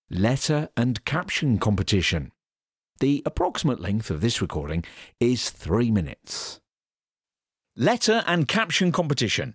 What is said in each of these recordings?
Letter and caption competition. The approximate length of this recording is 3 minutes. Letter and caption competition.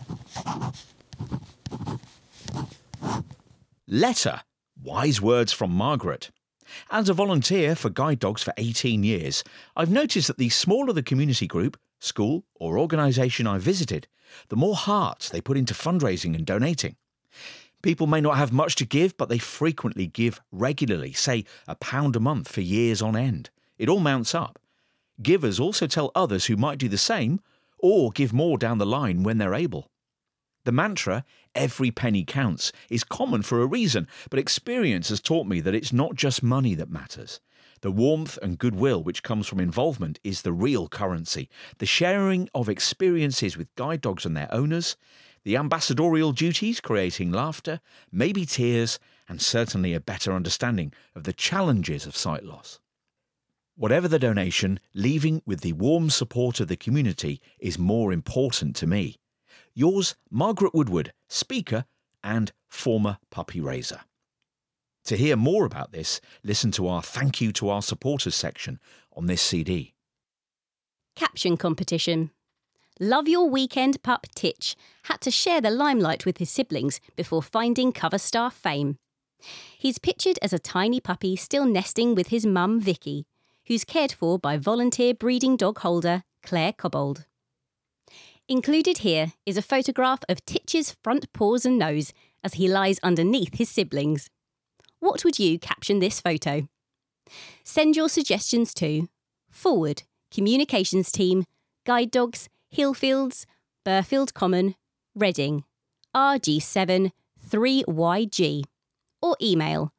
Letter. Wise words from Margaret. As a volunteer for Guide Dogs for 18 years, I've noticed that the smaller the community group, school or organisation I visited, the more heart they put into fundraising and donating. People may not have much to give, but they frequently give regularly, say £1 a month for years on end. It all mounts up. Givers also tell others who might do the same or give more down the line when they're able. The mantra, every penny counts, is common for a reason, but experience has taught me that it's not just money that matters. The warmth and goodwill which comes from involvement is the real currency. The sharing of experiences with guide dogs and their owners, the ambassadorial duties creating laughter, maybe tears, and certainly a better understanding of the challenges of sight loss. Whatever the donation, leaving with the warm support of the community is more important to me. Yours, Margaret Woodward, speaker and former puppy raiser. To hear more about this, listen to our Thank You to Our Supporters section on this CD. Caption competition. Love Your Weekend pup Titch had to share the limelight with his siblings before finding cover star fame. He's pictured as a tiny puppy still nesting with his mum Vicky, who's cared for by volunteer breeding dog holder Claire Cobbold. Included here is a photograph of Titch's front paws and nose as he lies underneath his siblings. What would you caption this photo? Send your suggestions to Forward, Communications Team, Guide Dogs, Hillfields, Burfield Common, Reading, RG7 3YG, or email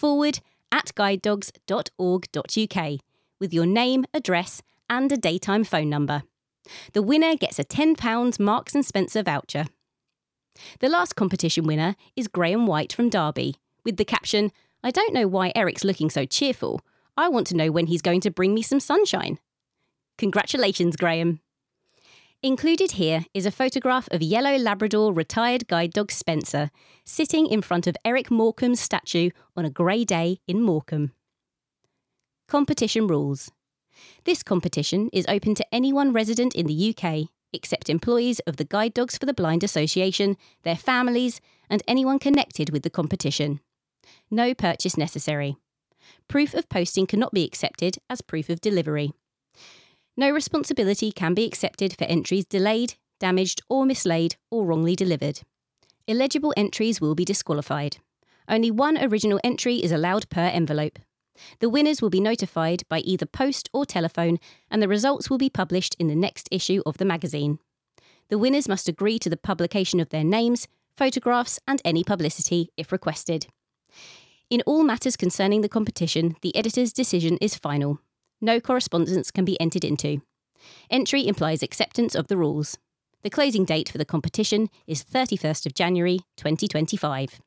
forward@guidedogs.org.uk with your name, address and a daytime phone number. The winner gets a £10 Marks & Spencer voucher. The last competition winner is Graham White from Derby, with the caption, I don't know why Eric's looking so cheerful. I want to know when he's going to bring me some sunshine. Congratulations, Graham. Included here is a photograph of yellow Labrador retired guide dog Spencer sitting in front of Eric Morecambe's statue on a grey day in Morecambe. Competition rules. This competition is open to anyone resident in the UK, except employees of the Guide Dogs for the Blind Association, their families, and anyone connected with the competition. No purchase necessary. Proof of posting cannot be accepted as proof of delivery. No responsibility can be accepted for entries delayed, damaged or mislaid or wrongly delivered. Illegible entries will be disqualified. Only one original entry is allowed per envelope. The winners will be notified by either post or telephone, and the results will be published in the next issue of the magazine. The winners must agree to the publication of their names, photographs and any publicity if requested. In all matters concerning the competition, the editor's decision is final. No correspondence can be entered into. Entry implies acceptance of the rules. The closing date for the competition is 31st of January 2025.